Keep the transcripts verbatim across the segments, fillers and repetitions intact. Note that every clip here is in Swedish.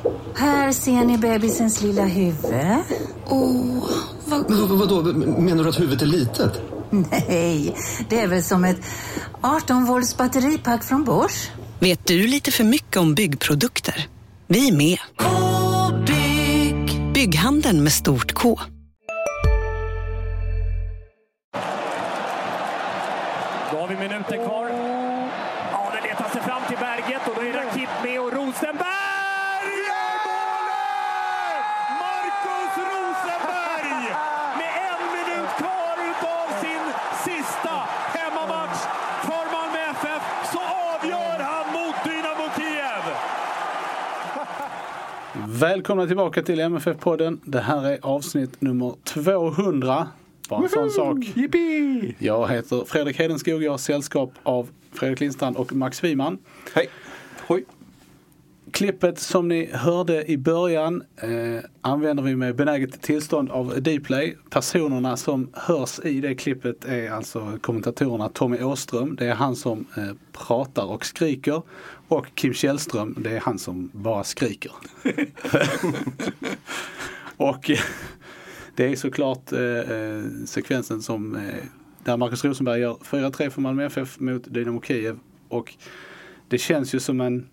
Här ser ni bebisens lilla huvud. Åh, oh, vad... Men vad, vadå? Menar du att huvudet är litet? Nej, det är väl som ett arton volts batteripack från Bosch. Vet du lite för mycket om byggprodukter? Vi är med. K-bygg. Bygghandeln med stort K. Då har vi minuter kvar. Ja, det letar sig fram till berget och då är Rakip med och Rosenberg! Marcus Rosenberg! Med en minut kvar utav sin sista hemmamatch för Malmö F F så avgör han mot Dynamo Kiev! Välkomna tillbaka till M F F-podden. Det här är avsnitt nummer tvåhundra. Bara en sån sak. Yippie! Jag heter Fredrik Hedenskog. Jag har sällskap av Fredrik Lindstrand och Max Wiman. Hej. Hoj. Klippet som ni hörde i början eh, använder vi med benäget tillstånd av Dplay. Personerna som hörs i det klippet är alltså kommentatorerna Tommy Åström. Det är han som eh, pratar och skriker. Och Kim Källström, det är han som bara skriker. och... Eh, Det är såklart eh, sekvensen som, eh, där Marcus Rosenberg gör fyra tre för Malmö F F mot Dynamo Kiev. Och det känns ju som en...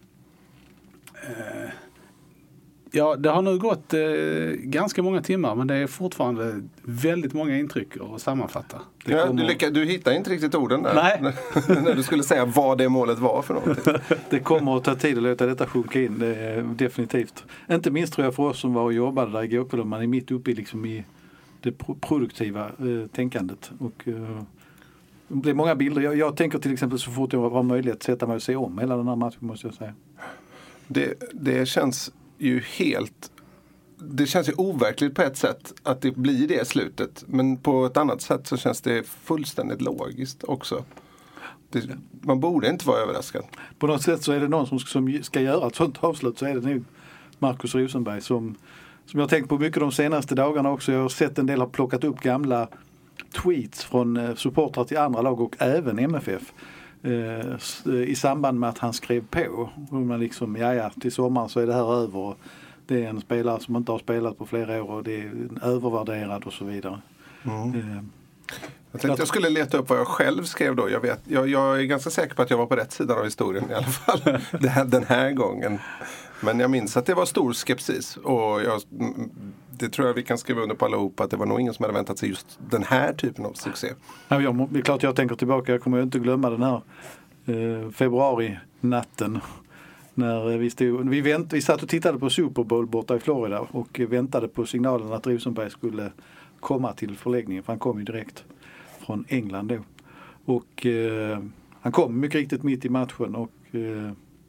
Eh, ja, det har nu gått eh, ganska många timmar, men det är fortfarande väldigt många intryck att sammanfatta. Det ja, kommer... du, lycka, du hittar inte riktigt orden där. Nej. När du skulle säga vad det målet var för någonting. Det kommer att ta tid att låta detta sjunka in, det är definitivt. Inte minst tror jag för oss som var och jobbade där igår kväll, man är mitt uppe i, liksom i det produktiva eh, tänkandet. Och, eh, det är många bilder. Jag, jag tänker till exempel så fort jag har möjlighet att sätta mig och se om hela den här matchen, måste jag säga. Det, det känns ju helt... Det känns ju overkligt på ett sätt att det blir det slutet. Men på ett annat sätt så känns det fullständigt logiskt också. Det, man borde inte vara överraskad. På något sätt så är det någon som, som ska göra ett sånt avslut, så är det nu Marcus Rosenberg som, som jag har tänkt på mycket de senaste dagarna också. Jag har sett en del har plockat upp gamla tweets från supportrar till andra lag och även M F F. Eh, i samband med att han skrev på. Och man liksom, ja ja, till sommaren så är det här över. Det är en spelare som inte har spelat på flera år och det är övervärderad och så vidare. Mm. Eh, jag tänkte jag skulle leta upp vad jag själv skrev då. Jag, vet, jag, jag är ganska säker på att jag var på rätt sidan av historien i alla fall det här, den här gången. Men jag minns att det var stor skepsis och jag, det tror jag vi kan skriva under på allihop att det var nog ingen som hade väntat sig just den här typen av succé. Ja, jag, det är klart jag tänker tillbaka, jag kommer ju inte glömma den här eh, februari-natten. När vi, stod, vi, vänt, vi satt och tittade på Super Bowl borta i Florida och väntade på signalen att Rosenberg skulle komma till förläggningen, för han kom ju direkt från England då. Och eh, han kom mycket riktigt mitt i matchen och eh,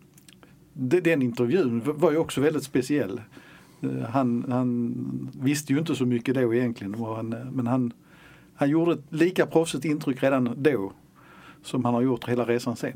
den intervjun var ju också väldigt speciell. Eh, han, han visste ju inte så mycket då egentligen, han, men han, han gjorde ett lika proffsigt intryck redan då som han har gjort hela resan sen.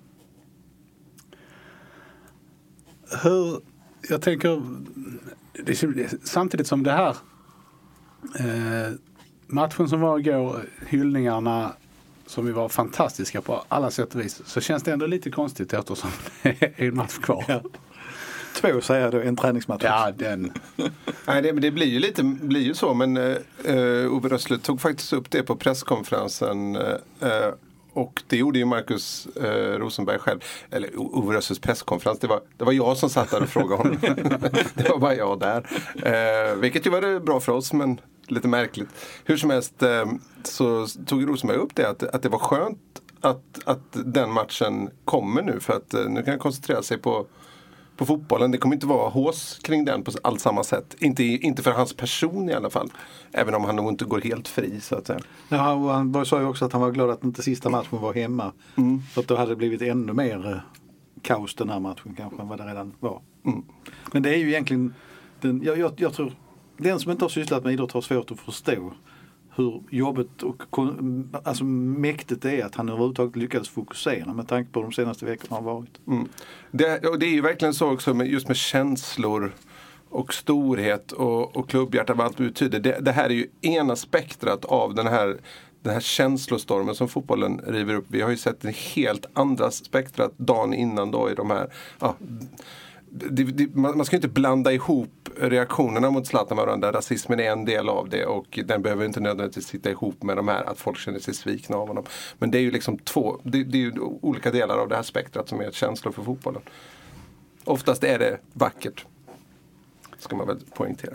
Hur, jag tänker det, samtidigt som det här eh, matchen som var igår, hyllningarna som vi var fantastiska på alla sätt och vis, så känns det ändå lite konstigt eftersom det är en match kvar. Ja. Två säger jag då, en träningsmatch. Ja, den. Nej, det, det blir ju lite blir ju så, men uh, Ove Rössle tog faktiskt upp det på presskonferensen uh, och det gjorde ju Marcus uh, Rosenberg själv. Eller Ove Rössles presskonferens, det var, det var jag som satt där och frågade honom. Det var bara jag där. Uh, vilket ju var bra för oss, men lite märkligt. Hur som helst uh, så tog Rosenberg upp det, att, att det var skönt att, att den matchen kommer nu, för att uh, nu kan jag koncentrera sig på på fotbollen. Det kommer inte vara hås kring den på allt samma sätt. Inte, inte för hans person i alla fall. Även om han nog inte går helt fri, så att säga. Ja, han sa ju också att han var glad att inte sista matchen var hemma. Mm. För att då hade det blivit ännu mer eh, kaos den här matchen kanske än vad det redan var. Mm. Men det är ju egentligen den, jag, jag, jag tror den som inte har sysslat med idrott har svårt att förstå hur jobbet och alltså mäktigt det är att han överhuvudtaget lyckades fokusera med tanke på de senaste veckorna har varit. Mm. Det, och det är ju verkligen så också med, just med känslor och storhet och, och klubbhjärta, vad allt betyder. Det, det här är ju ena spektrat av den här, den här känslostormen som fotbollen river upp. Vi har ju sett en helt andra spektrat dagen innan då i de här ja, det, det, man, man ska inte blanda ihop reaktionerna mot Zlatan med varandra. Rasismen är en del av det och den behöver inte nödvändigtvis sitta ihop med de här att folk känner sig svikna av honom. Men det är ju liksom två, det, det är ju olika delar av det här spektrat som är ett känslor för fotbollen. Oftast är det vackert, ska man väl poängtera.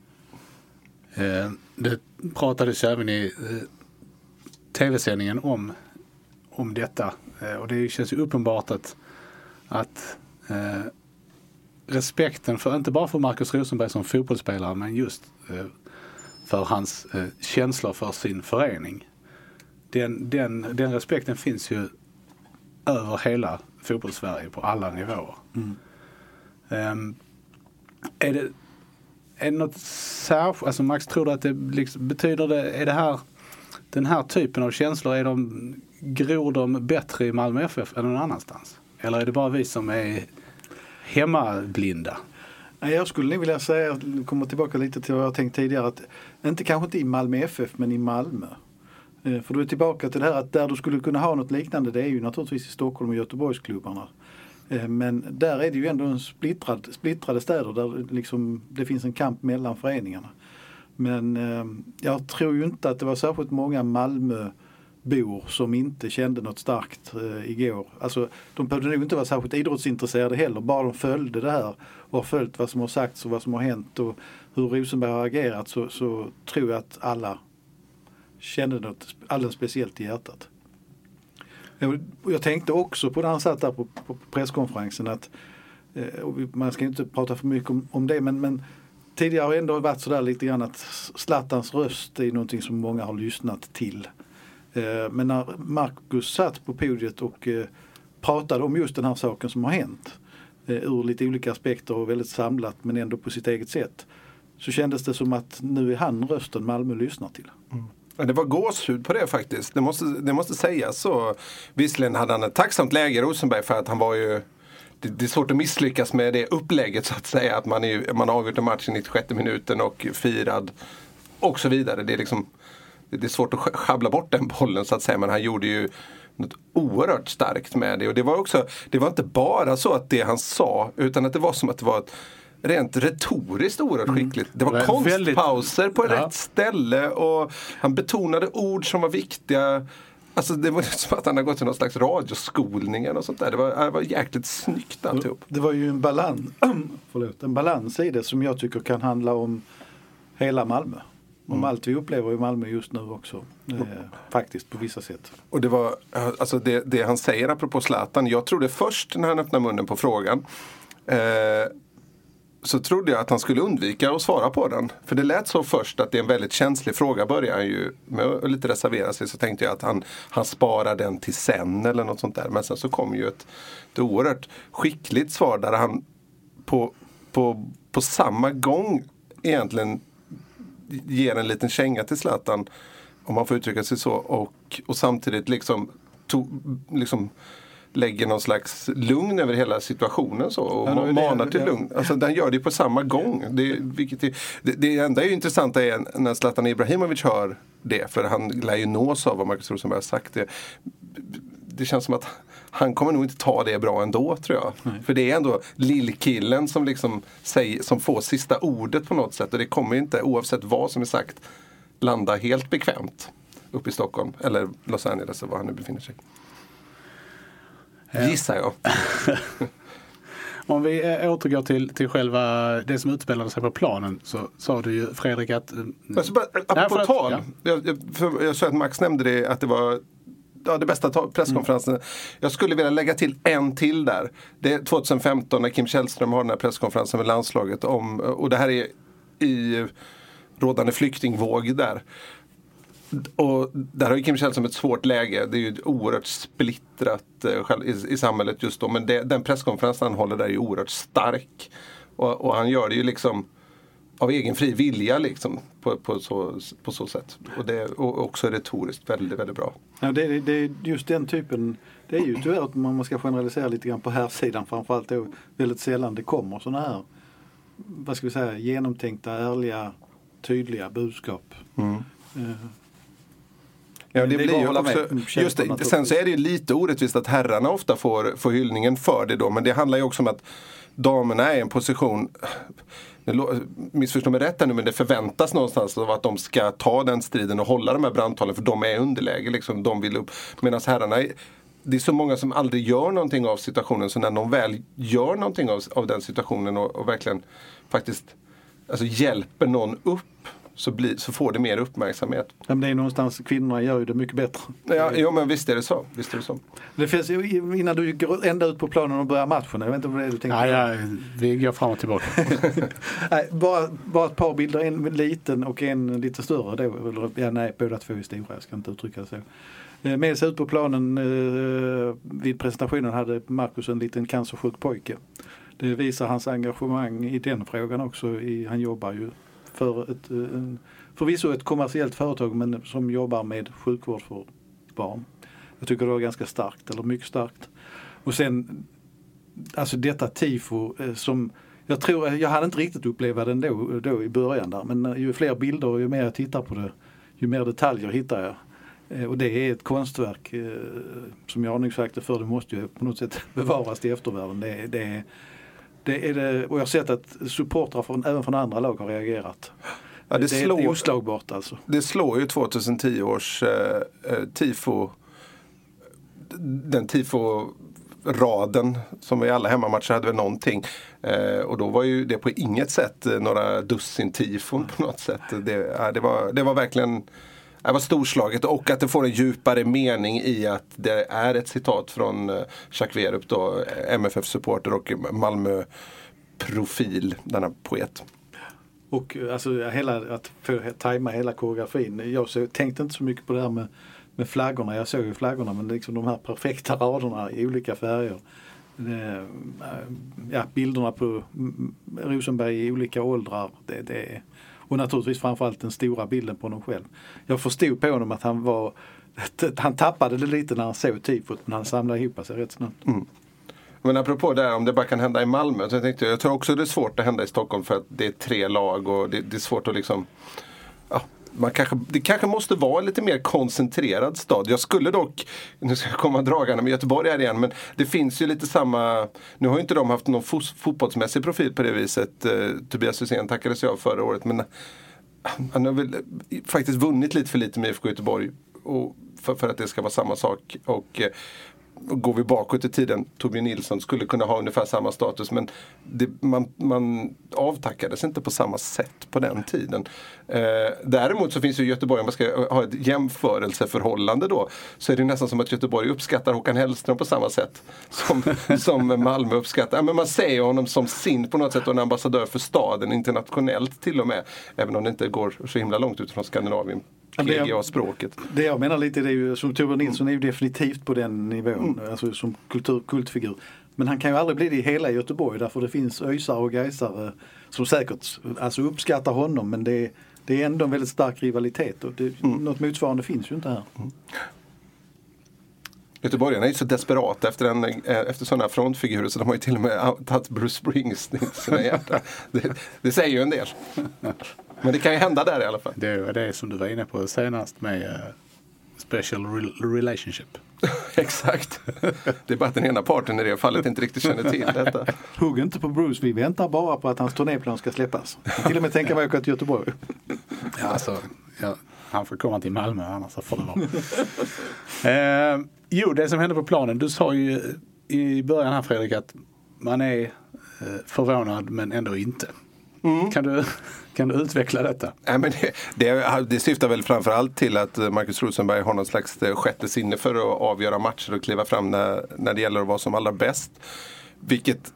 Eh, det pratades även i eh, tv-sändningen om, om detta. Eh, och det känns ju uppenbart att, att eh, respekten för, inte bara för Marcus Rosenberg som fotbollsspelare, men just eh, för hans eh, känslor för sin förening. Den, den, den respekten finns ju över hela fotbollssverige på alla nivåer. Mm. Um, är det är det något särskilt, alltså Max, tror du att det liksom, betyder det, är det här den här typen av känslor, är de, gror de bättre i Malmö F F än någon annanstans? Eller är det bara vi som är hemmablinda? Jag skulle vilja säga, komma tillbaka lite till vad jag tänkt tidigare, att inte kanske inte i Malmö F F men i Malmö. För du är tillbaka till det här att där du skulle kunna ha något liknande, det är ju naturligtvis i Stockholm och Göteborgsklubbarna. Men där är det ju ändå en splittrad, splittrade städer där liksom det finns en kamp mellan föreningarna. Men eh, jag tror ju inte att det var särskilt många Malmöbor som inte kände något starkt eh, igår. Alltså de behövde nog inte vara särskilt idrottsintresserade heller, bara de följde det här och har följt vad som har sagts och vad som har hänt och hur Rosenberg har agerat, så, så tror jag att alla kände något alldeles speciellt i hjärtat. Jag, jag tänkte också på när han satt där på, på presskonferensen att eh, och man ska inte prata för mycket om, om det, men, men tidigare har ändå varit sådär lite grann att Zlatans röst är någonting som många har lyssnat till. Eh, men när Marcus satt på podiet och eh, pratade om just den här saken som har hänt eh, ur lite olika aspekter och väldigt samlat men ändå på sitt eget sätt, så kändes det som att nu är han rösten Malmö lyssnar till. Mm. Ja, det var gåshud på det faktiskt. Det måste, det måste sägas så. Visserligen hade han ett tacksamt läge, Rosenberg, för att han var ju... Det, det är svårt att misslyckas med det upplägget så att säga. Att man, är, man har avgjort en match i nittiosjätte minuten och firad och så vidare. Det är, liksom, det är svårt att schabbla bort den bollen så att säga. Men han gjorde ju något oerhört starkt med det. Och det var också, det var inte bara så att det han sa, utan att det var som att det var ett rent retoriskt oerhört skickligt. Det var mm. konstpauser väldigt... på ja. rätt ställe och han betonade ord som var viktiga. Alltså det var som att han hade gått till någon slags radioskolning och sånt där. Det var, det var jäkligt snyggt alltihop. Det var ju en balans, förlåt, en balans i det som jag tycker kan handla om hela Malmö. Om mm. allt vi upplever i Malmö just nu också. Eh, faktiskt på vissa sätt. Och det var, alltså det, det han säger apropå Zlatan. Jag trodde först när han öppnade munnen på frågan eh, så trodde jag att han skulle undvika att svara på den. För det lät så först att det är en väldigt känslig fråga. Börjar han ju med att lite reservera sig, så tänkte jag att han, han sparar den till sen eller något sånt där. Men sen så kom ju ett, ett oerhört skickligt svar där han på, på, på samma gång egentligen ger en liten känga till Zlatan, om man får uttrycka sig så, och, och samtidigt liksom, to, liksom lägger någon slags lugn över hela situationen så, och ja, manar till lugn. Alltså den gör det på samma gång. Det, vilket är, det, det enda är ju intressanta är när Zlatan Ibrahimovic hör det, för han lär ju nås av vad Marcus Rosenberg har sagt. Det, det känns som att han kommer nog inte ta det bra ändå, tror jag. Nej. För det är ändå lillkillen som liksom säger, som får sista ordet på något sätt, och det kommer inte, oavsett vad som är sagt, landa helt bekvämt upp i Stockholm eller Los Angeles eller var han nu befinner sig. Gissar jag. Om vi äh, återgår till, till själva det som utspelade sig på planen, så sa du ju, Fredrik, att... Äh, alltså, bara, apropå tal, ja. jag, jag, för, jag sa att Max nämnde det, att det var ja, det bästa ta- presskonferensen. Mm. Jag skulle vilja lägga till en till där. Det är tjugohundrafemton när Kim Källström har den här presskonferensen med landslaget om, och det här är i rådande flyktingvåg där. Och där har ju Kim Källström ett svårt läge. Det är ju oerhört splittrat uh, i, i samhället just då. Men det, den presskonferensen han håller där är ju oerhört stark. Och, och han gör det ju liksom av egen fri vilja liksom, på, på, så, på så sätt. Och det är och också retoriskt väldigt, väldigt bra. Ja, det, det är just den typen. Det är ju tyvärr att man ska generalisera lite grann på här sidan. Framförallt då väldigt sällan det kommer sådana här, vad ska vi säga, genomtänkta, ärliga, tydliga budskap. Mm. Uh, Ja, det, det blir ju också, just det, sen så är det ju lite orättvist att herrarna ofta får, får hyllningen för det då, men det handlar ju också om att damerna är i en position, missförstå mig rätt här nu, men det förväntas någonstans av att de ska ta den striden och hålla de här brandtalen, för de är underläge, liksom, de vill upp. Medan herrarna, det är så många som aldrig gör någonting av situationen, så när de väl gör någonting av, av den situationen och, och verkligen faktiskt alltså, hjälper någon upp, så, blir, så får det mer uppmärksamhet. Ja, men det är någonstans, kvinnorna gör ju det mycket bättre. Ja, jo, men visst är det så. Visst är det så. Det finns, innan du går ända ut på planen och börjar matchen, jag vet inte vad det är du tänker. Ja, ja, vi går fram och tillbaka. Nej, bara, bara ett par bilder, en liten och en lite större. Då, eller, ja, nej, båda två är stora, jag ska inte uttrycka det så. Med sig ut på planen eh, vid presentationen hade Marcus en liten cancersjuk pojke. Det visar hans engagemang i den frågan också. I, han jobbar ju för ett, en, förvisso ett kommersiellt företag, men som jobbar med sjukvård för barn. Jag tycker det var ganska starkt, eller mycket starkt. Och sen, alltså detta tifo eh, som, jag tror, jag hade inte riktigt upplevt den då, då i början där, men ju fler bilder och ju mer jag tittar på det, ju mer detaljer hittar jag. Eh, och det är ett konstverk eh, som jag nog sagt för, det måste ju på något sätt bevaras till eftervärlden. Det, det, det är det, och jag har sett att supportrar från, även från andra lag har reagerat. Ja, det, det slår, är oslagbart alltså. Det slår ju tjugohundratio års eh, tifo, den tifo-raden som i alla hemmamatcher hade väl någonting. Eh, och då var ju det på inget sätt några dussin tifon på något sätt. Det, ja, det, var, det var verkligen det var storslaget, och att det får en djupare mening i att det är ett citat från Jacques Werup då, M F F-supporter och Malmö-profil, denna poet. Och alltså hela, att få tajma hela koreografin. Jag så, tänkte inte så mycket på det här med, med flaggorna. Jag såg ju flaggorna, men liksom de här perfekta raderna i olika färger. Det, ja, bilderna på Rosenberg i olika åldrar. Det, det, och naturligtvis framförallt den stora bilden på honom själv. Jag förstod på honom att han var, han tappade det lite när han såg tifot, men han samlade ihop sig rätt snabbt. Mm. Men apropå det här, om det bara kan hända i Malmö, så jag tänkte, jag tror också det är svårt att hända i Stockholm för att det är tre lag och det, det är svårt att liksom, ja, man kanske, det kanske måste vara en lite mer koncentrerad stad. Jag skulle dock, nu ska jag komma dragande med Göteborg här igen, men det finns ju lite samma, nu har ju inte de haft någon fos, fotbollsmässig profil på det viset. eh, Tobias Hysén tackades jag förra året, men han har väl faktiskt vunnit lite för lite med I F K Göteborg och för, för att det ska vara samma sak. Och eh, Och går vi bakåt i tiden, Torbjörn Nilsson skulle kunna ha ungefär samma status, men det, man, man avtackades inte på samma sätt på den tiden. Eh, däremot så finns ju Göteborg, om man ska ha ett jämförelseförhållande då, så är det nästan som att Göteborg uppskattar Håkan Hellström på samma sätt som, som Malmö uppskattar. Ja, men man ser honom som sin på något sätt och en ambassadör för staden internationellt till och med, även om det inte går så himla långt ut från Skandinavien. Det jag, språket. det jag menar lite, det är ju, som Torbjörn Nilsson är ju definitivt på den nivån, mm. alltså som kultur, kultfigur. Men han kan ju aldrig bli det i hela Göteborg, därför det finns öjsar och gaisare som säkert alltså uppskattar honom, men det, det är ändå en väldigt stark rivalitet och det, mm. något motsvarande finns ju inte här. Mm. Göteborgarna är ju så desperata efter, en, efter sådana frontfigurer, så de har ju till och med tagit Bruce Springsteen i sina hjärtan. det, det säger ju en del. Men det kan ju hända där i alla fall. Det är det som du var inne på senast med uh, special re- relationship. Exakt. Det är bara att den ena parten i det fallet inte riktigt känner till detta. Hugg inte på Bruce, vi väntar bara på att hans turnéplan ska släppas. Till och med tänka mig att åka till Göteborg. Ja, alltså, ja, han får komma till Malmö, annars får det vara. eh, jo, det som hände på planen, du sa ju i början här, Fredrik, att man är eh, förvånad men ändå inte. Mm. Kan du, kan du utveckla detta? Ja, men det, det, det syftar väl framförallt till att Marcus Rosenberg har någon slags sjätte sinne för att avgöra matcher och kliva fram när, när det gäller att vara som allra bäst. Vilket,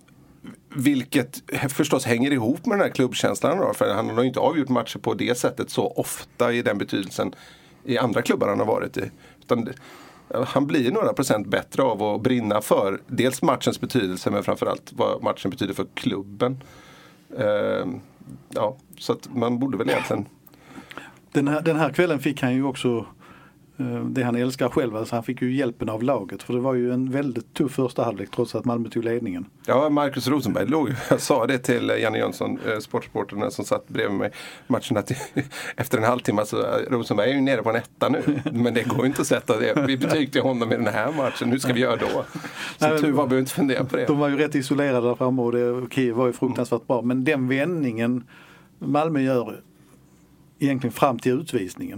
vilket förstås hänger ihop med den här klubbkänslan då, för han har ju inte avgjort matcher på det sättet så ofta i den betydelsen i andra klubbar han har varit i. Utan han blir några procent bättre av att brinna för dels matchens betydelse, men framförallt vad matchen betyder för klubben. Uh, ja, så att man borde väl egentligen... Den här, den här kvällen fick han ju också det han älskar själv. Alltså han fick ju hjälpen av laget. För det var ju en väldigt tuff första halvlek trots att Malmö tog ledningen. Ja, Marcus Rosenberg låg. Jag sa det till Janne Jönsson, sportsporten som satt bredvid mig matchen, att efter en halvtimme så Rosenberg är ju nere på en etta nu. Men det går ju inte att sätta det. Vi betygte honom i den här matchen. Hur ska vi göra då? Så Nej, tur var vi inte fundera på det. De var ju rätt isolerade där framme och det Kiev var ju fruktansvärt bra. Men den vändningen Malmö gör egentligen fram till utvisningen.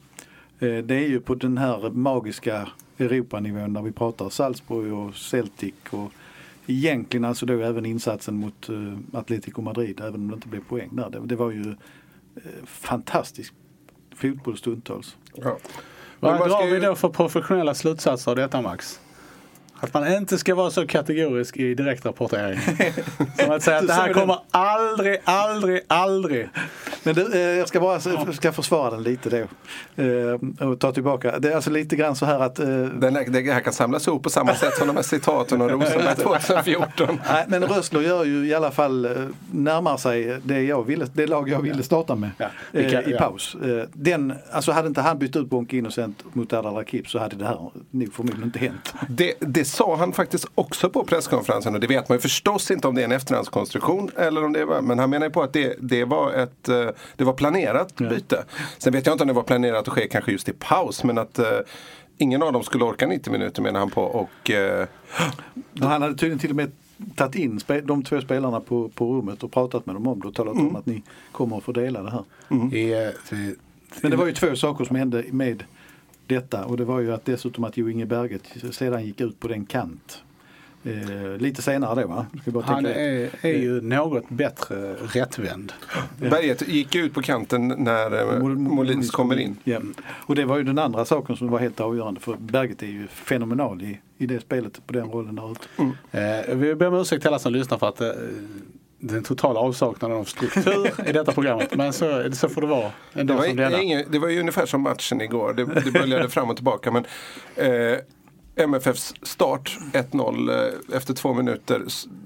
Det är ju på den här magiska Europanivån där vi pratar Salzburg och Celtic och egentligen alltså då även insatsen mot uh, Atletico Madrid, även om det inte blev poäng där. Det, det var ju uh, fantastisk fotboll stundtals. Ja. Vad drar vi då för professionella slutsatser av detta, Max? Att man inte ska vara så kategorisk i direktrapportering. Som att säga att det här kommer aldrig, aldrig, aldrig. Men det, eh, jag ska bara ska försvara den lite då. Eh, och ta tillbaka. Det är alltså lite grann så här att... Eh, den här, det här kan samlas ihop på samma sätt som de här citaten och Rosenberg tjugohundrafjorton. Nej, men Rössler gör ju i alla fall eh, närmar sig det, jag ville, det lag jag ville starta med ja. eh, kan, i ja. paus. Eh, den, alltså hade inte han bytt ut Bonke Innocent mot Erdal Rakip så hade det här nog förmodligen inte hänt. Det, det sa han faktiskt också på presskonferensen, och det vet man ju förstås inte om det är en efterhandskonstruktion eller om det var, men han menar ju på att det, det var ett det var planerat byte. Ja. Sen vet jag inte om det var planerat att ske kanske just i paus, men att uh, ingen av dem skulle orka nittio minuter menar han på. Och uh, han hade tydligen till och med tagit in spe- de två spelarna på, på rummet och pratat med dem om det och talat mm. om att ni kommer att få dela det här. Mm. I, uh, men det var ju två saker som hände med detta, och det var ju att dessutom att Jo Inge Berget sedan gick ut på den kant. Eh, lite senare då, va? Bara han är, är ju något bättre rättvänd. Ja. Berget gick ut på kanten när eh, Molins kommer in. Ja. Och det var ju den andra saken som var helt avgörande, för Berget är ju fenomenal i, i det spelet på den rollen där ute. Mm. Eh, vi ber om ursäkt till alla som lyssnar för att eh, den totala avsaknaden av struktur i detta programmet, men så, så får det vara en dag som denna. Ingen, det var ju ungefär som matchen igår, det, det böljade fram och tillbaka, men eh, M F F:s start ett noll eh, efter två minuter,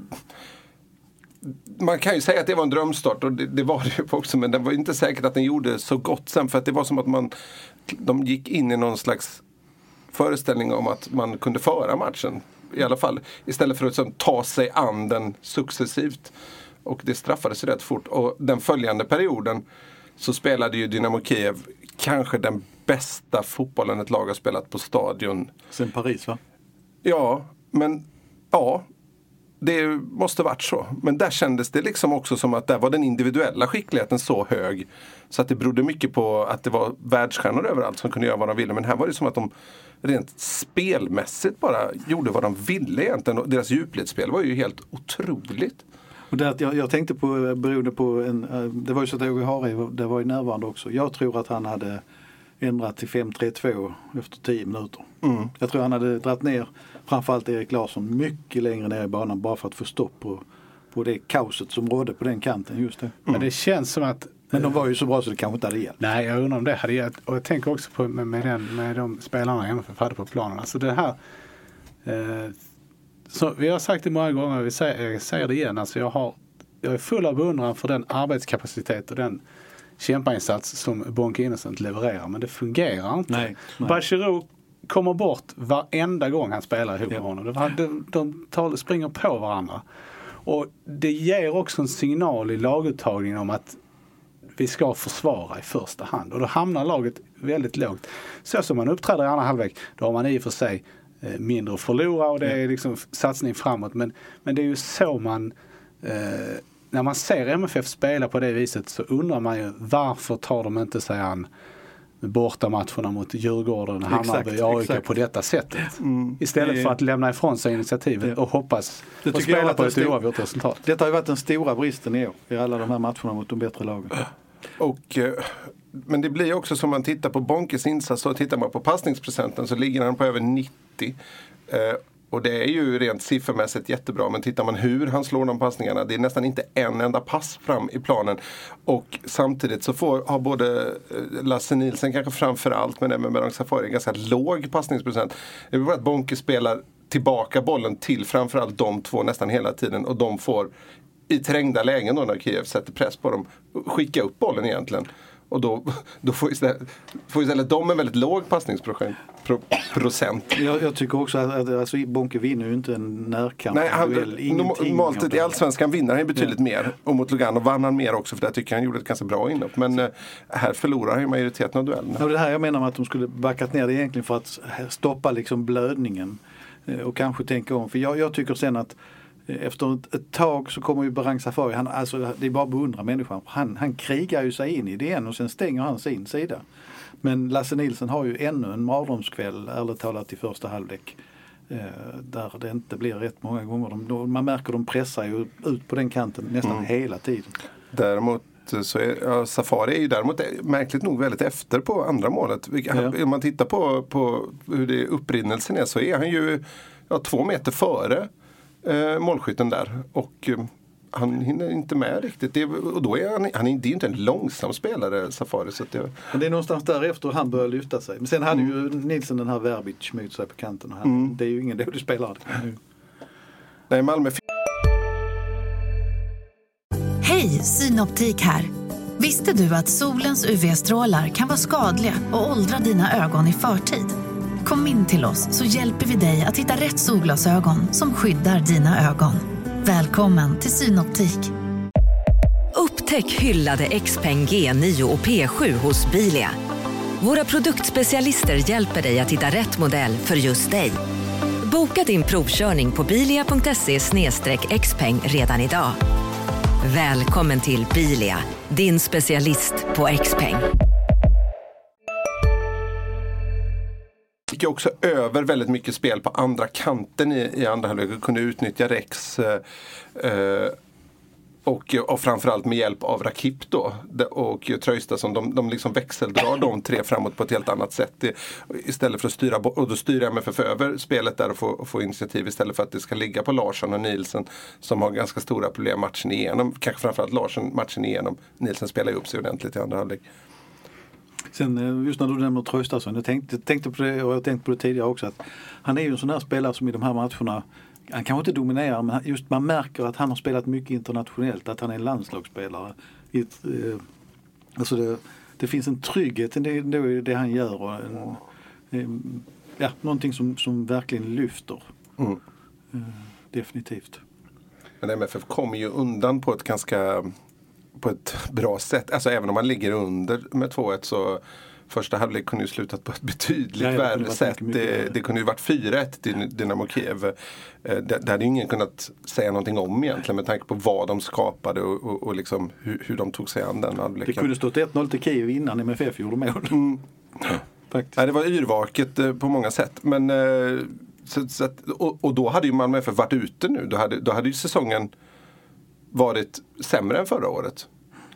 man kan ju säga att det var en drömstart, och det, det var det ju också, men det var inte säkert att den gjorde så gott sen, för att det var som att man de gick in i någon slags föreställning om att man kunde föra matchen i alla fall, istället för att så, ta sig an den successivt. Och det straffades rätt fort. Och den följande perioden så spelade ju Dynamo Kiev kanske den bästa fotbollen ett lag har spelat på stadion. Sen Paris, va? Ja, men ja, det måste varit så. Men där kändes det liksom också som att där var den individuella skickligheten så hög, så att det berodde mycket på att det var världsstjärnor överallt som kunde göra vad de ville. Men här var det som att de rent spelmässigt bara gjorde vad de ville egentligen. Och deras djupledsspel var ju helt otroligt. Och det att jag, jag tänkte på, beroende på en, det var ju så att Åge Hareide, det var ju närvarande också. Jag tror att han hade ändrat till fem tre två efter tio minuter. Mm. Jag tror han hade dratt ner framförallt Erik Larsson mycket längre ner i banan bara för att få stopp på, på det kaoset som rådde på den kanten just det. Mm. Men det känns som att... Men de var ju så bra så det kanske inte hade hjälpt. Nej, jag undrar om det hade hjälpt. Och jag tänker också på med, med, den, med de spelarna M F F hade på planen. Alltså det här... Eh, så vi har sagt det många gånger, vi säger, jag säger det igen. Alltså jag, har, jag är full av beundran för den arbetskapacitet och den kämpainsats som Bonke Innocent levererar. Men det fungerar inte. Nej, nej. Bachirou kommer bort varenda gång han spelar ihop med ja. honom. De, de, de tar, springer på varandra. Och det ger också en signal i laguttagningen om att vi ska försvara i första hand. Och då hamnar laget väldigt lågt. Så som man uppträder i andra halvlek, då har man i och för sig eh, mindre att förlora och det är liksom satsning framåt. Men, men det är ju så man... Eh, när man ser M F F spela på det viset så undrar man ju varför tar de inte sig an borta matcherna mot Djurgården och Hammarby och A I K på detta sättet. Mm. Istället det, för att lämna ifrån sig initiativet det, och hoppas och spela på ett oavgjort resultat. Detta har ju varit den stora bristen i år i alla de här matcherna mot de bättre lagen. Och, men det blir också som man tittar på Bonkes insats, så tittar man på passningsprocenten så ligger han på över nittio. Och det är ju rent siffermässigt jättebra, men tittar man hur han slår de passningarna, det är nästan inte en enda pass fram i planen. Och samtidigt så får, har både Lasse Nielsen kanske framförallt, men även Berang Safari en ganska låg passningsprocent. Det är bara att Bonke spelar tillbaka bollen till framförallt de två nästan hela tiden, och de får i trängda lägen då när Kiev sätter press på dem skicka upp bollen egentligen. Och då, då får, istället, får istället de en väldigt låg passningsprocent. Pro, procent. Jag, jag tycker också att, att alltså, Bonke vinner ju inte en närkamp. Nej, han, normalt i Allsvenskan vinner han betydligt ja. mer. Och mot Lugano vann han mer också, för det tycker jag han gjorde ett ganska bra inhopp. Men äh, här förlorar han ju majoriteten av duellerna. Ja, det här jag menar med att de skulle backat ner det egentligen för att stoppa liksom blödningen. Och kanske tänka om. För jag, jag tycker sen att efter ett, ett tag så kommer ju Barang Safari, han, alltså, det är bara att beundra människan. Han, han krigar ju sig in i det igen och sen stänger han sin sida. Men Lasse Nilsson har ju ännu en mardrömskväll, ärligt talat, i första halvlek. Eh, där det inte blir rätt många gånger. De, de, man märker de pressar ju ut på den kanten nästan mm. hela tiden. Däremot så är ja, Safari är ju däremot märkligt nog väldigt efter på andra målet. Ja. Om man tittar på, på hur det upprinnelsen är så är han ju ja, två meter före eh, målskytten där. Och eh, han hinner inte med riktigt. Det, och då är han, han är, det är ju inte en långsam spelare, Safari. Så att det, Men det är någonstans därefter han börjar lyfta sig. Men sen hade mm. ju Nilsson den här Verbic mot sig på kanten. Och han, mm. Det är ju ingen dålig spelare. Nej, Malmö... Hej, Synoptik här. Visste du att solens U V-strålar kan vara skadliga och åldra dina ögon i förtid? Kom in till oss så hjälper vi dig att hitta rätt solglasögon som skyddar dina ögon. Välkommen till Synoptik. Upptäck hyllade Xpeng G nio och P sju hos Bilia. Våra produktspecialister hjälper dig att hitta rätt modell för just dig. Boka din provkörning på bilia punkt se slash xpeng redan idag. Välkommen till Bilia, din specialist på Xpeng. Gick också över väldigt mycket spel på andra kanten i, i andra halvlek och kunde utnyttja Rex eh, eh, och, och framförallt med hjälp av Rakip då och Traustason, de, de liksom växeldrar de tre framåt på ett helt annat sätt det, istället för att styra, och då styr M F F över spelet där och få, och få initiativ istället för att det ska ligga på Larsson och Nielsen som har ganska stora problem matchen igenom, kanske framförallt Larsson matchen igenom. Nielsen spelar ju upp sig ordentligt i andra halvlek. Sen just när du nämner Traustason, jag tänkte, tänkte på det och jag tänkte på det tidigare också, att han är ju en sån här spelare som i de här matcherna, han kanske inte dominerar, men just man märker att han har spelat mycket internationellt, att han är en landslagsspelare. I ett, eh, alltså det, det finns en trygghet i det, det, det han gör och en, eh, ja, någonting som, som verkligen lyfter. Mm. Eh, definitivt. Men M F F kommer ju undan på ett ganska på ett bra sätt. Alltså även om man ligger under med två ett så första halvlek kunde ju slutat på ett betydligt ja, värre sätt. Det, det kunde ju varit fyra ett till Dynamo Kiev. Det hade ju ingen kunnat säga någonting om egentligen med tanke på vad de skapade och, och, och liksom hur, hur de tog sig an den halvleken. Det kunde stått ett noll till Kiev innan M F F gjorde mål. Mm. Ja, det var yrvaket på många sätt. Men, så, så att, och, och då hade ju Malmö F F varit ute nu. Då hade, då hade ju säsongen varit sämre än förra året.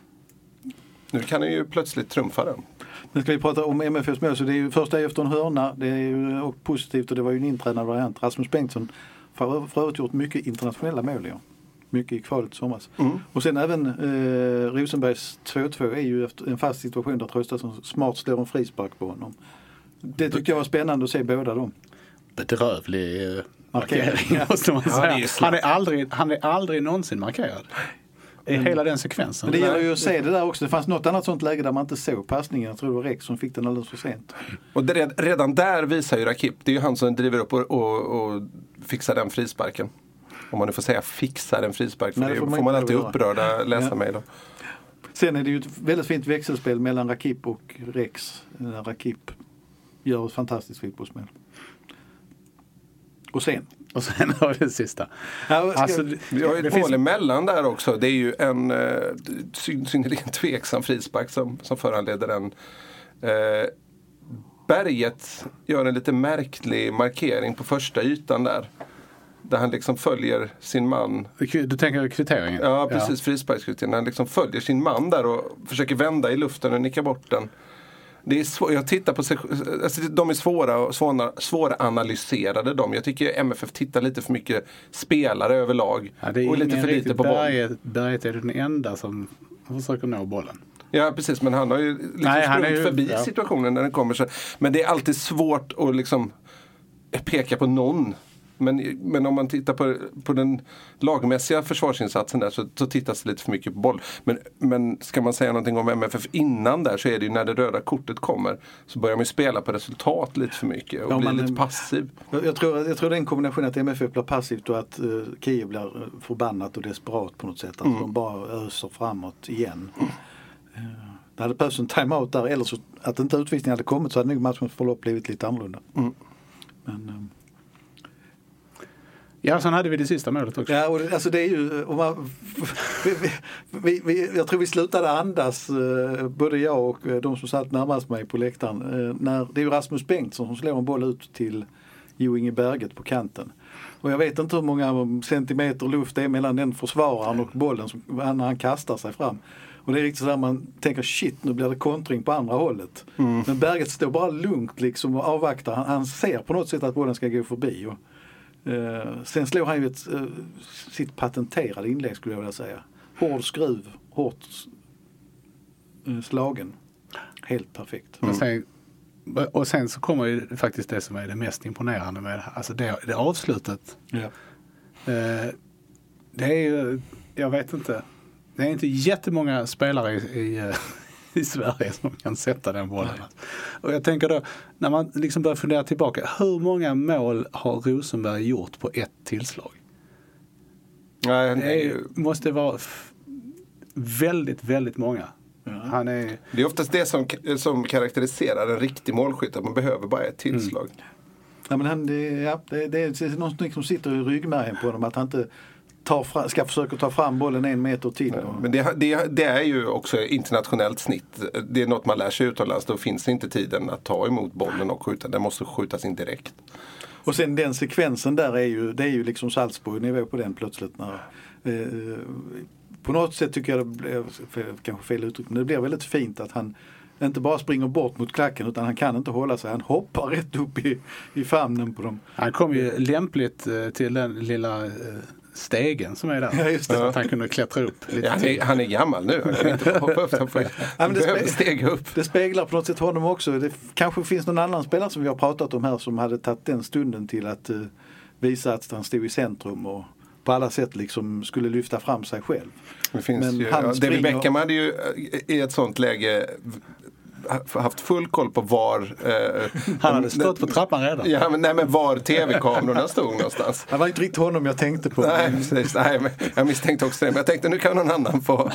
Nu kan den ju plötsligt trumfa den. Men ska vi prata om M F Fs mål, så det är ju första efter en hörna, det är ju och positivt och det var ju en intränad variant. Rasmus Bengtsson för, för övrigt gjort mycket internationella mål, ja. Mycket i kvalet somras. Mm. Och sen även eh, Rosenbergs två två är ju efter en fast situation där Traustason smart slår en frispark på honom. Det tyckte jag var spännande att se båda dem. Bedrövlig eh, markering måste man säga. Ja, han, är aldrig, han är aldrig någonsin markerad. I mm. hela den sekvensen. Men det gäller ju att se det där också. Det fanns något annat sånt läge där man inte såg passningen. Jag tror det var Rex som fick den alldeles för sent. Och det, redan där visar ju Rakip. Det är ju han som driver upp och, och, och fixar den frisparken. Om man nu får säga fixar den frispark. För Nej, det får man, får man alltid upprörda läsa ja. mig då. Sen är det ju ett väldigt fint växelspel mellan Rakip och Rex. Rakip gör ett fantastiskt fotbollsspel. Och sen Och sen har vi det sista. Ja, alltså, vi har ju ett mål emellan där också. Det är ju en eh, synnerligen tveksam frispark som, som föranleder den. Eh, Berget gör en lite märklig markering på första ytan där. Där han liksom följer sin man. Du tänker kvitteringen? Ja, precis. Ja. Frisparkskvitteringen. Han liksom följer sin man där och försöker vända i luften och nicka bort den. Det är svår, jag tittar på alltså de är svåra och svåra, svåra analyserade de. Jag tycker M F F tittar lite för mycket spelare överlag ja, det är och lite för lite på Berget, boll. Berget är den enda som försöker nå bollen. Ja, precis, men han har ju liksom Nej, sprungit ju, förbi ja. situationen när den kommer så. Men det är alltid svårt att liksom peka på någon Men, men om man tittar på, på den lagmässiga försvarsinsatsen där så, så tittas det lite för mycket på boll. Men, men ska man säga någonting om M F F innan där så är det ju när det röda kortet kommer så börjar man ju spela på resultat lite för mycket och ja, blir lite passiv. Jag tror, jag tror det är en kombination att M F F blir passivt och att uh, Kiev blir förbannat och desperat på något sätt. Att mm. de bara öser framåt igen. Mm. Uh, det hade behövts en timeout där eller så att inte utvisningen hade kommit så hade nog matchens förlopp blivit lite annorlunda. Mm. Men... Um, Ja, sen hade vi det sista målet också. Ja, och det, alltså det är ju... Om man, vi, vi, vi, jag tror vi slutade andas, både jag och de som satt närmast mig på läktaren. När, det är ju Rasmus Bengtsson som slår en boll ut till Jo Inge Berget på kanten. Och jag vet inte hur många centimeter luft det är mellan den försvararen och bollen som, när han kastar sig fram. Och det är riktigt så där man tänker, shit, nu blir det kontring på andra hållet. Mm. Men Berget står bara lugnt liksom och avvaktar. Han, han ser på något sätt att bollen ska gå förbi och Uh, sen slår han ju ett, uh, sitt patenterade inlägg skulle jag vilja säga. Hård skruv, hårt uh, slagen. Helt perfekt. Mm. Och, sen, och sen så kommer ju faktiskt det som är det mest imponerande med alltså det, det avslutet. Ja. Uh, det är ju, jag vet inte, det är inte jättemånga spelare i, i i Sverige som kan sätta den bollen. Nej. Och jag tänker då, när man liksom börjar fundera tillbaka, hur många mål har Rosenberg gjort på ett tillslag? Nej, det är, måste vara f- väldigt, väldigt många. Ja. Han är... Det är oftast det som, som karaktäriserar en riktig målskytt, att man behöver bara ett tillslag. Mm. Ja, men han, det, ja, det, det är något som sitter i ryggmärgen på dem, att han inte tar fram, ska försöka ta fram bollen en meter till. Ja, men det, det, det är ju också internationellt snitt. Det är något man lär sig utomlands. Då finns inte tiden att ta emot bollen och skjuta. Den måste skjutas in direkt. Och sen den sekvensen där är ju, det är ju liksom Salzburg-nivå på den plötsligt. När, eh, på något sätt tycker jag det blev, kanske fel uttryck, men det blir väldigt fint att han inte bara springer bort mot klacken utan han kan inte hålla sig. Han hoppar rätt upp i, i famnen på dem. Han kom ju lämpligt till den lilla... Eh, stegen som är där. Ja, just det. Så att han kunde klättra upp lite. Ja, han, är, han är gammal nu. Han kan inte hoppa upp. Han får, ja, men det behöver stega upp. Det speglar på något sätt honom också. Det kanske finns någon annan spelare som vi har pratat om här som hade tagit den stunden till att uh, visa att han stod i centrum och på alla sätt liksom skulle lyfta fram sig själv. Det finns men ju, han ja, David Beckham hade ju i ett sånt läge haft full koll på var eh, han hade stått på trappan redan. Ja, men, nej, men var tv-kamerorna stod någonstans. Det var inte riktigt honom jag tänkte på. Nej, precis, nej, men jag misstänkte också det. Men jag tänkte nu kan någon annan få.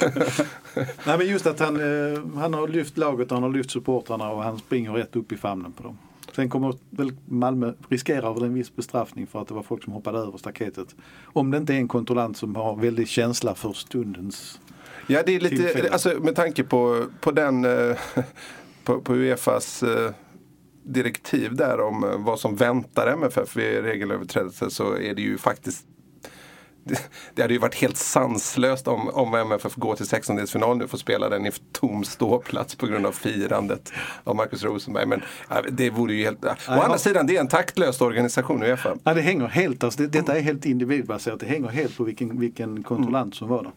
Nej, men just att han, eh, han har lyft laget, han har lyft supportrarna och han springer rätt upp i famnen på dem. Sen kommer väl Malmö riskera väl en viss bestraffning för att det var folk som hoppade över staketet. Om det inte är en kontrollant som har väldigt känsla för stundens. Ja, det är lite, tillfälle. Alltså med tanke på, på den på, på UEFAs direktiv där om vad som väntar M F F vid regelöverträdelse så är det ju faktiskt det, det hade ju varit helt sanslöst om, om M F F går till sextondelsfinal nu får spela den i tom ståplats på grund av firandet av Marcus Rosenberg. Men ja, det vore ju helt... Å ja, andra sidan, det är en taktlös organisation i UEFA. Ja, det hänger helt, alltså, det, detta är helt individbaserat. Det hänger helt på vilken, vilken kontrollant som var det.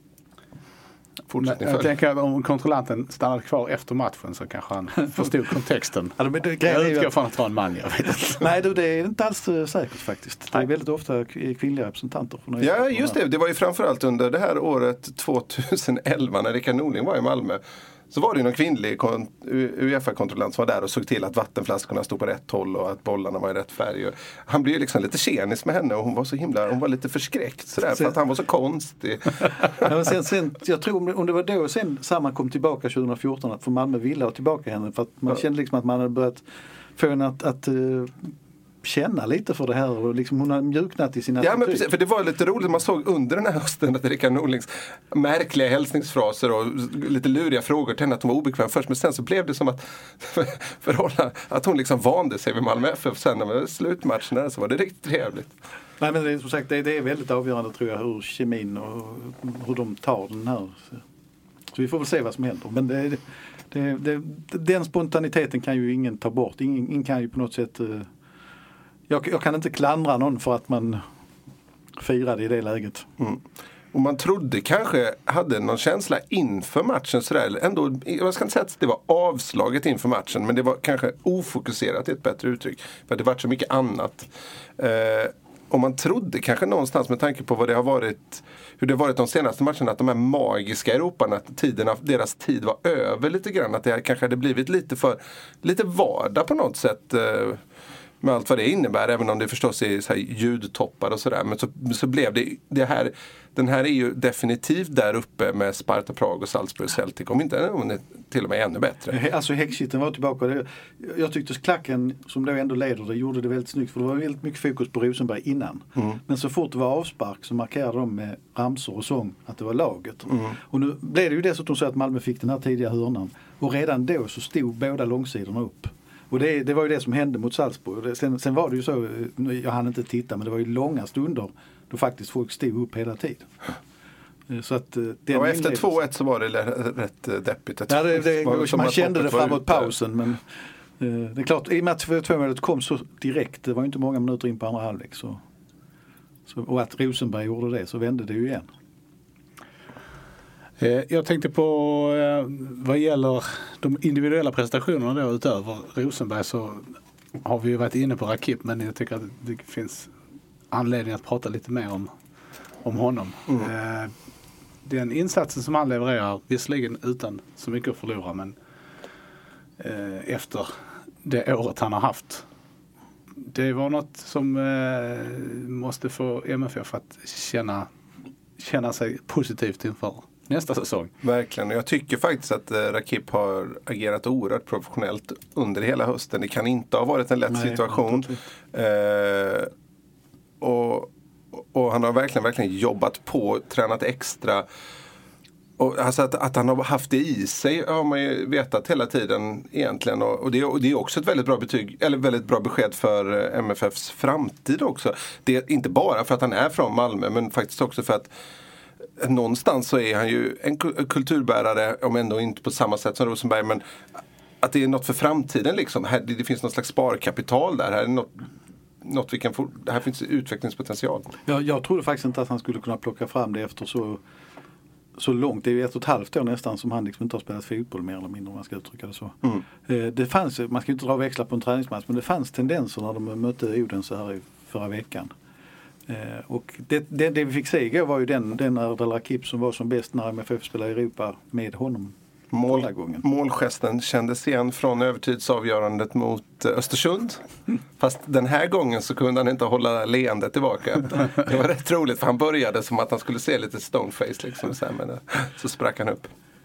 Jag tänker att om kontrollanten stannade kvar efter matchen så kanske han förstod kontexten. Ja, det, det, jag utgår från att det var en man, jag vet inte. Nej, det är inte alls säkert faktiskt. Det är väldigt ofta kvinnliga representanter. Från ja, just det. Det var ju framförallt under det här året tjugoelva när Rickard Norling var i Malmö. Så var det ju någon kvinnlig UEFA-kontrollant som var där och såg till att vattenflaskorna stod på rätt håll och att bollarna var i rätt färg. Och han blev ju liksom lite tjenis med henne och hon var så himla, hon var lite förskräckt sådär, för att han var så konstig. Ja, sen, sen, jag tror om det var då sen samma kom tillbaka tjugohundrafjorton att för Malmö ville ha tillbaka henne för att man ja. kände liksom att man hade börjat få henne att, att uh, känna lite för det här och liksom hon har mjuknat i sina ja, men precis, för det var lite roligt man såg under den här hösten att Rickard Norlings märkliga hälsningsfraser och lite luriga frågor till henne att hon var obekväm först, men sen så blev det som att förhålla, att hon liksom vande sig vid Malmö F F sen när det var slutmatchen så var det riktigt trevligt. Nej, men det är, som sagt, det, det är väldigt avgörande tror jag hur kemin och hur de tar den här så vi får väl se vad som händer, men det, det, det, den spontaniteten kan ju ingen ta bort, ingen, ingen kan ju på något sätt Jag, jag kan inte klandra någon för att man firade i det läget. Mm. Och man trodde kanske, hade någon känsla inför matchen sådär, ändå, jag ska inte säga att det var avslaget inför matchen, men det var kanske ofokuserat i ett bättre uttryck, för det var så mycket annat. Eh, och man trodde kanske någonstans med tanke på vad det har varit, hur det har varit de senaste matcherna, att de här magiska Europarna, att tiderna, deras tid var över lite grann, att det här kanske hade blivit lite för, lite vardag på något sätt, eh, med allt vad det innebär, även om det förstås är så här ljudtoppar och sådär. Men så, så blev det, det här, den här är ju definitivt där uppe med Sparta Prag och Salzburg Celtic, om inte om det till och med ännu bättre. Alltså häxkitten var tillbaka. Jag tyckte klacken som då ändå leder det gjorde det väldigt snyggt, för det var väldigt mycket fokus på Rosenberg innan. Mm. Men så fort det var avspark så markerade de med ramsor och sång att det var laget. Mm. Och nu blev det ju dessutom så att Malmö fick den här tidiga hörnan. Och redan då så stod båda långsidorna upp. Och det, det var ju det som hände mot Salzburg. Sen, sen var det ju så, jag hann inte titta, men det var ju långa stunder då faktiskt folk stod upp hela tiden. Så att, och efter två ett så var det rätt deppigt. Ja, det, det, det, man kände det framåt pausen, men eh, det är klart, i och med att två målet kom så direkt, det var ju inte många minuter in på andra halvlek. Så, så, och att Rosenberg gjorde det, så vände det ju igen. Jag tänkte på vad gäller de individuella prestationerna då, utöver Rosenberg, så har vi ju varit inne på Rakip, men jag tycker att det finns anledning att prata lite mer om, om honom. Mm. Den insatsen som han levererar, visserligen utan så mycket att förlora, men efter det året han har haft, det var något som måste få M F F att känna, känna sig positivt inför nästa säsong. Verkligen. Jag tycker faktiskt att eh, Rakip har agerat oerhört professionellt under hela hösten. Det kan inte ha varit en lätt Nej, situation. Eh, och, och han har verkligen, verkligen jobbat på, tränat extra. Och alltså att, att han har haft det i sig har man ju vetat hela tiden egentligen. Och, och, det, och det är också ett väldigt bra betyg, eller väldigt bra besked för M F Fs framtid också. Det är inte bara för att han är från Malmö, men faktiskt också för att någonstans så är han ju en kulturbärare, om ändå inte på samma sätt som Rosenberg, men att det är något för framtiden liksom. Här, det, det finns något slags sparkapital där. Här är något, något vi kan få, här finns utvecklingspotential. Ja, jag trodde faktiskt inte att han skulle kunna plocka fram det efter så, så långt. Det är ju ett och ett halvt år nästan som han liksom inte har spelat fotboll mer eller mindre, om man ska uttrycka det så. Mm. Det fanns, man ska inte dra växlar på en träningsmatch, men det fanns tendenser när de mötte Odense här i förra veckan. Eh, och det, det, det vi fick se igår var ju den, den Erdal Rakip som var som bäst när M F F spelade i Europa med honom. Mål, målgesten kändes igen från övertidsavgörandet mot Östersund. Fast den här gången så kunde han inte hålla leendet tillbaka. Det var rätt roligt, för han började som att han skulle se lite stoneface liksom, så, här, men så sprack han upp.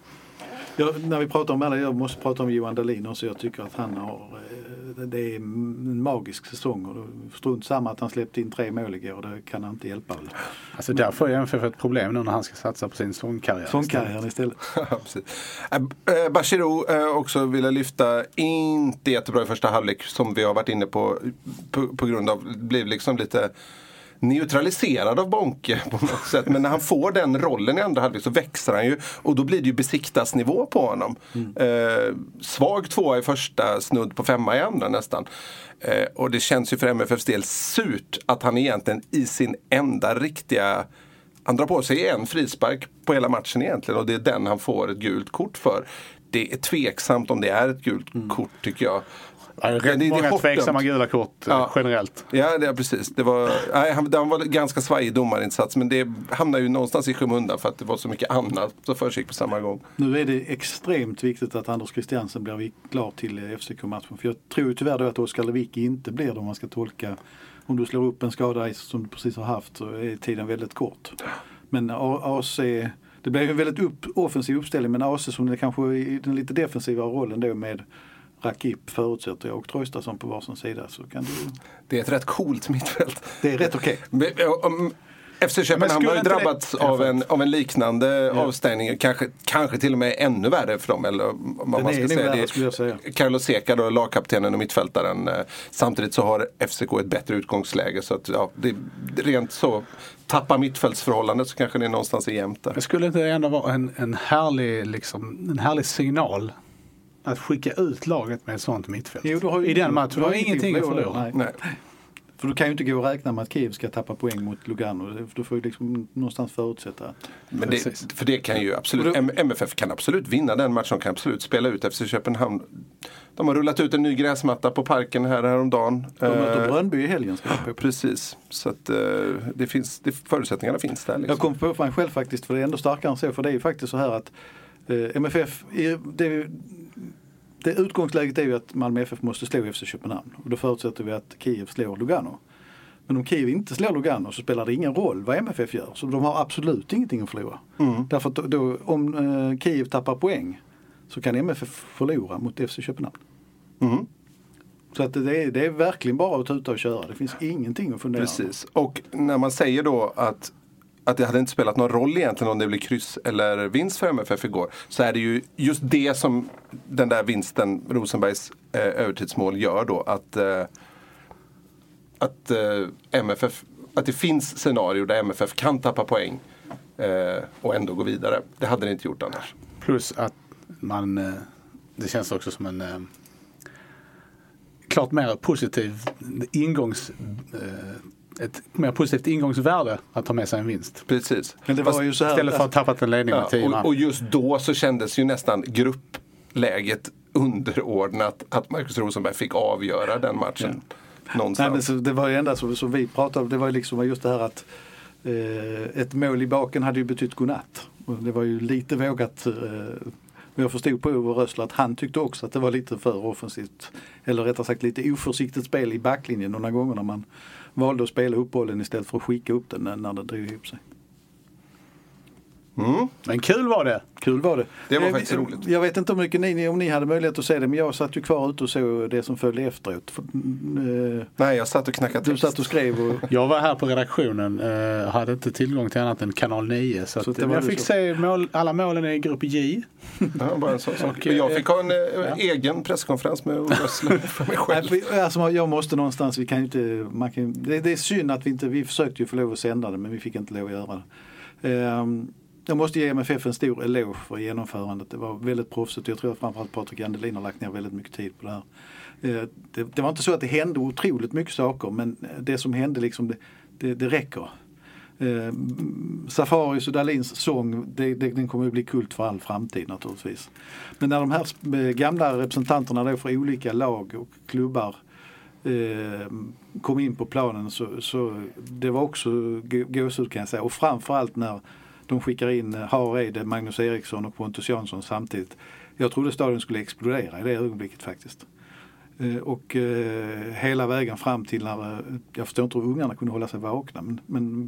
Ja, när vi pratar om alla, jag måste prata om Johan Dahlin, så jag tycker att han har, det är en magisk säsong, och strunt samma att han släppte in tre mål igår, det kan han inte hjälpa. Alltså där får jag för ett problem nu när han ska satsa på sin sångkarriär. Sångkarriär istället. Ja, precis. Äh, Bachirou äh, också vill jag lyfta, inte jättebra i första halvlek som vi har varit inne på, på, på grund av, blev liksom lite neutraliserad av Bonke på något sätt. Men när han får den rollen i andra halvlek så växer han ju, och då blir det ju besiktasnivå på honom. Mm. Eh, svag tvåa i första, snudd på femma i andra nästan. Eh, och det känns ju för M F Fs del surt att han egentligen i sin enda riktiga, han drar på sig en frispark på hela matchen egentligen, och det är den han får ett gult kort för. Det är tveksamt om det är ett gult mm. kort, tycker jag. Ja, det är rätt det, många det är tveksamma gula kort ja. generellt. Ja, det är precis. Det var, nej, han, han var ganska svajig domarinsats, men det hamnar ju någonstans i skymundan för att det var så mycket annat som försiggick på samma gång. Nu är det extremt viktigt att Anders Christiansen blir klar till F C K-matchen. För jag tror ju tyvärr då att Oskar Lewicki inte blir det, om man ska tolka. Om du slår upp en skada som du precis har haft så är tiden väldigt kort. Men A C, det blev ju en väldigt upp, offensiv uppställning, men A C som det kanske i den lite defensiva rollen då med Rakip förutsätter jag och Traustason på varsin sida, så kan du... Det är ett rätt coolt mittfält. Det är rätt okej. Okay. F C Köpenhamn har ju drabbats av en, av en liknande ja. avstängning, kanske, kanske till och med ännu värre för dem, eller vad man ska säga. Värre, skulle jag säga. Carlos Seca då, lagkaptenen och mittfältaren. Samtidigt så har F C K ett bättre utgångsläge, så att ja, det rent så tappa mittfältsförhållandet så kanske det är någonstans i jämnt där. Det skulle inte ändå vara en, en härlig liksom, en härlig signal att skicka ut laget med ett sånt mittfält. Jo, du har ju i den matchen. Du har ingenting att förlora. Nej. För du kan ju inte gå och räkna med att Kiev ska tappa poäng mot Lugano. Du får ju liksom någonstans förutsätta. Men det, för det kan ju absolut, M F F kan absolut vinna den matchen. De kan absolut spela ut F C Köpenhamn. De har rullat ut en ny gräsmatta på parken här häromdagen. De möter Brönnby i helgen. Ska jag på. Precis, så att det finns, det, förutsättningarna finns där. Liksom. Jag kom på mig själv faktiskt, för det är ändå starkare än så. För det är ju faktiskt så här att eh, M F F, det, det utgångsläget är ju att Malmö F F måste slå F C Köpenhamn. Och då förutsätter vi att Kiev slår Lugano. Men om Kiev inte slår Lugano så spelar det ingen roll vad M F F gör. Så de har absolut ingenting att förlora. Mm. Därför att då, då, om eh, Kiev tappar poäng så kan M F F förlora mot F C Köpenhamn. Mm. Så att det, är, det är verkligen bara att ta ut och köra. Det finns ingenting att fundera. Precis. Och när man säger då att, att det hade inte spelat någon roll egentligen om det blir kryss eller vinst för M F F igår, så är det ju just det som den där vinsten, Rosenbergs eh, övertidsmål, gör då. Att, eh, att eh, M F F, att det finns scenarier där M F F kan tappa poäng eh, och ändå gå vidare. Det hade det inte gjort annars. Plus att man, eh, det känns också som en eh, klart mer positiv ingångs eh, ett mer positivt ingångsvärde att ta med sig en vinst. Precis. Men det var ju så här, istället för att tappat en ledning med tio ja, och, och just då så kändes ju nästan gruppläget underordnat att Marcus Rosenberg fick avgöra den matchen. Ja. Någonstans. Nej, men så det var ju enda som, som vi pratade om, det var ju liksom just det här att eh, ett mål i baken hade ju betytt godnatt. Och det var ju lite vågat. Eh, jag förstod på Ove Rössler att han tyckte också att det var lite för offensivt, eller rättare sagt lite oförsiktigt spel i backlinjen några gånger när man valde att spela upp bollen istället för att skicka upp den när det drog ihop sig. Mm. Men kul var det. Kul var det. Det var jag, faktiskt roligt. Jag vet inte hur mycket ni, om ni hade möjlighet att se det, men jag satt ju kvar ute och såg det som följde efteråt. För, eh, Nej, jag satt och knackade text. Du satt och skrev. Och... Jag var här på redaktionen, eh, hade inte tillgång till annat än kanal nio. Så, så att, jag fick så. se mål, alla målen i grupp J. Ja, bara en sån sak. Och, jag fick ha en ja. egen presskonferens med Rössler för mig själv. Nej, alltså, jag måste någonstans, vi kan ju inte, man kan, det, det är synd att vi inte, vi försökte ju få lov att sända det, men vi fick inte lov att göra det. Um, Jag måste ge M F F en stor eloge för genomförandet. Det var väldigt proffsigt. Jag tror att framförallt Patrik Andelin har lagt ner väldigt mycket tid på det här. Det, det var inte så att det hände otroligt mycket saker, men det som hände liksom, det, det, det räcker. Safaris och Dahlins sång, det, det, den kommer att bli kult för all framtid naturligtvis. Men när de här gamla representanterna då för olika lag och klubbar eh, kom in på planen, så, så det var också gåshud, kan jag säga. Och framförallt när de skickar in Hareide, Magnus Eriksson och Pontus Jansson samtidigt. Jag trodde stadion skulle explodera i det ögonblicket faktiskt. Eh, och eh, hela vägen fram till när, eh, jag förstår inte hur ungarna kunde hålla sig vakna, men, men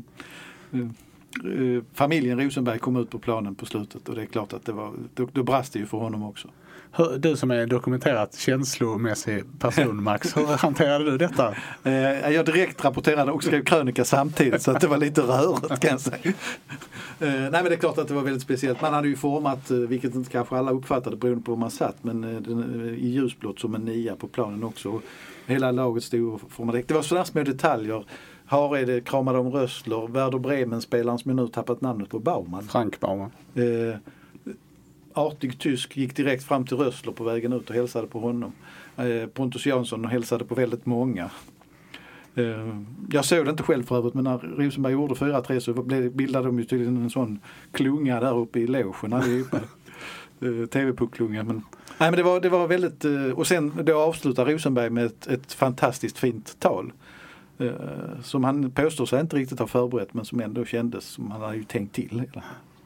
eh, familjen Rosenberg kom ut på planen på slutet, och det är klart att det var, då, då brast det ju för honom också. Du som är dokumenterat känslomässig person, Max, hur hanterade du detta? Eh, jag direkt rapporterade och skrev krönika samtidigt, så att det var lite rörigt, kan jag säga. Eh, nej, men det är klart att det var väldigt speciellt. Man hade ju format, vilket inte kanske alla uppfattade beroende på hur man satt, men eh, den, i ljusblått som en nia på planen också. Och hela laget stod och formade. Det var sådana små detaljer. Hareide kramade om Rössler, Werder Bremen-spelaren som nu tappat namnet på Baumann. Frank Baumann. Eh, artig tysk gick direkt fram till Rössler på vägen ut och hälsade på honom. Eh, Pontus Jansson hälsade på väldigt många. Eh, jag såg det inte själv för övrigt, men när Rosenberg gjorde fyra tre så bildade de ju tydligen en sån klunga där uppe i logen allihopa. eh, T V-pucklunga. Men, nej, men det var, det var väldigt... Eh, och sen då avslutar Rosenberg med ett, ett fantastiskt fint tal. Eh, som han påstår sig inte riktigt ha förberett, men som ändå kändes som han hade ju tänkt till hela.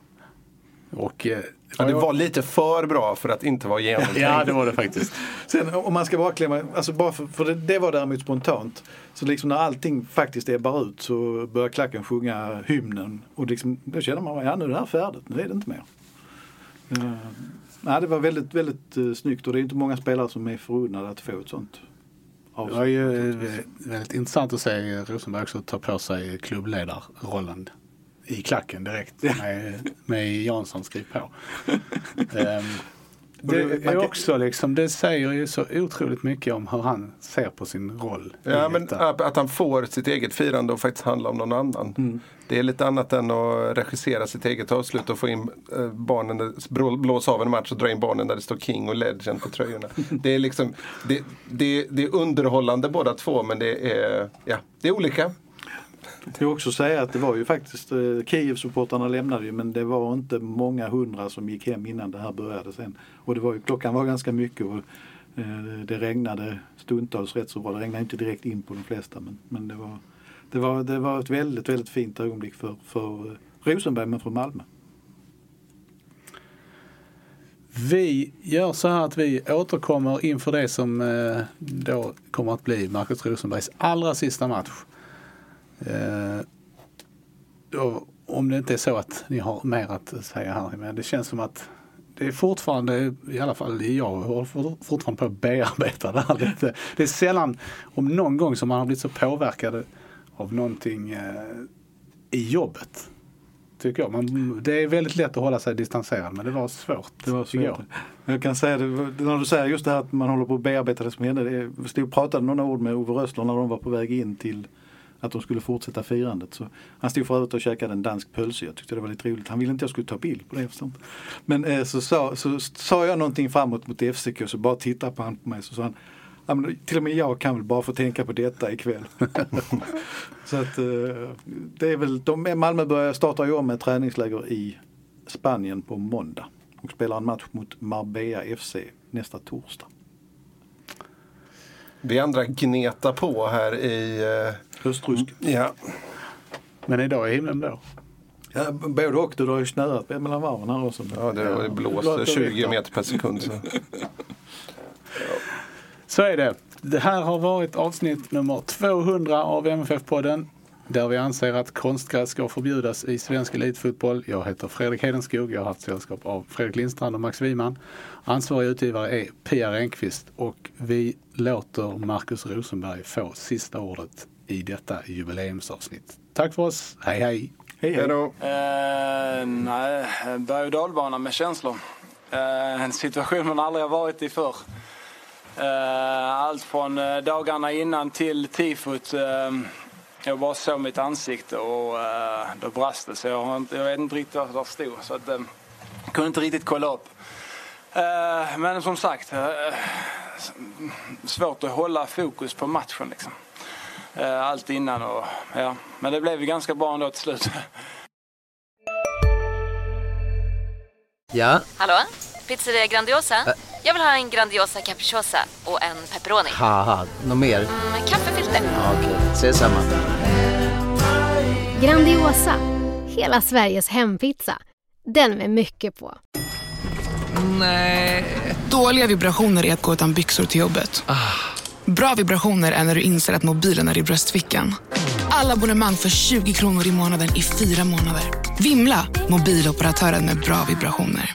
Och eh, ja, det var lite för bra för att inte vara genomtänkt. Ja, det var det faktiskt. Sen om man ska bara klämma, alltså bara för, för det, det var däremot spontant. Så liksom när allting faktiskt ebbar ut så börjar klacken sjunga hymnen, och liksom, då känner man, ja, nu är det här färdigt, nu är det inte mer. Uh, nej, det var väldigt, väldigt uh, snyggt, och det är inte många spelare som är förunnade att få ett sånt. Det var ju väldigt intressant att se Rosenberg också ta på sig klubbledarrollen i klacken direkt med, med Jansson skriv på. um, det är också liksom, det säger ju så otroligt mycket om hur han ser på sin roll. Ja, men att han får sitt eget firande och faktiskt handla om någon annan. Mm. Det är lite annat än att regissera sitt eget avslut och få in barnen, blåsa av en match och dra in barnen där det står King och Legend på tröjorna. Det är liksom, det, det, det är underhållande båda två, men det är, ja, det är olika. Jag vill också säga att det var ju faktiskt, eh, Kiev-supportarna lämnade ju, men det var inte många hundra som gick hem innan det här började sen. Och det var ju, klockan var ganska mycket och eh, det regnade stundtals rätt så bra. Det regnade inte direkt in på de flesta, men, men det, var, det, var, det var ett väldigt, väldigt fint ögonblick för, för eh, Rosenberg, men för Malmö. Vi gör så här att vi återkommer inför det som eh, då kommer att bli Marcus Rosenbergs allra sista match. Eh, då, om det inte är så att ni har mer att säga här, men det känns som att det är fortfarande, i alla fall jag håller fortfarande på att bearbeta det här lite. Det är sällan, om någon gång, som man har blivit så påverkad av någonting eh, i jobbet, tycker jag. Man, det är väldigt lätt att hålla sig distanserad, men det var svårt. Det var svårt. Jag kan säga det, när du säger just det här att man håller på att bearbeta det som hände. Jag stod och pratade några ord med Ove Rössler när de var på väg in till att de skulle fortsätta firandet. Så han stod förut och käkade en dansk pölse. Jag tyckte det var lite roligt. Han ville inte jag skulle ta bild på det. Men eh, så, sa, så sa jag någonting framåt mot F C K, så bara tittade på han på mig. Så sa han, ja, men till och med jag kan väl bara få tänka på detta ikväll. Så att eh, det är väl, de, Malmö börjar starta i år med träningsläger i Spanien på måndag. Och spelar en match mot Marbella F C nästa torsdag. Vi andra gnetar på här i eh, Östrysk. Ja. Men idag är himlen blå. Ja, både och. Det har ju snöat mellan varven här också. Ja, det har blåst tjugo meter per sekund. Så. Så är det. Det här har varit avsnitt nummer tvåhundra av M F F-podden, där vi anser att konstgräs ska förbjudas i svensk elitfotboll. Jag heter Fredrik Hedenskog. Jag har haft sällskap av Fredrik Lindstrand och Max Wiman. Ansvarig utgivare är Pia Renqvist, och vi låter Marcus Rosenberg få sista ordet i detta jubileumsavsnitt. Tack för oss. Hej hej. Hej hej. Då. Eh, nej, berg- och dalbana med känslor. Eh, en situation man aldrig har varit i förr. Eh, allt från eh, dagarna innan till tifot. Eh, jag bara såg mitt ansikte och eh, då brast det. Så jag, har inte, jag vet inte riktigt vad det stod. Så att, eh, jag kunde inte riktigt kolla upp. Eh, men som sagt, eh, svårt att hålla fokus på matchen liksom. Eh, allt innan och ja. Men det blev ju ganska bra ändå till slut. Ja? Hallå? Pizzeria Grandiosa? Ä- Jag vill ha en Grandiosa capriciosa och en pepperoni. Haha, något mer? Mm, kaffefilter. Ja, okej, okay. Ses samma. Grandiosa, hela Sveriges hempizza. Den med mycket på. Nej. Dåliga vibrationer är att gå utan byxor till jobbet. Ah. Bra vibrationer är när du inser att mobilen är i bröstfickan. Alla abonnemang för tjugo kronor i månaden i fyra månader. Vimla, mobiloperatören med bra vibrationer.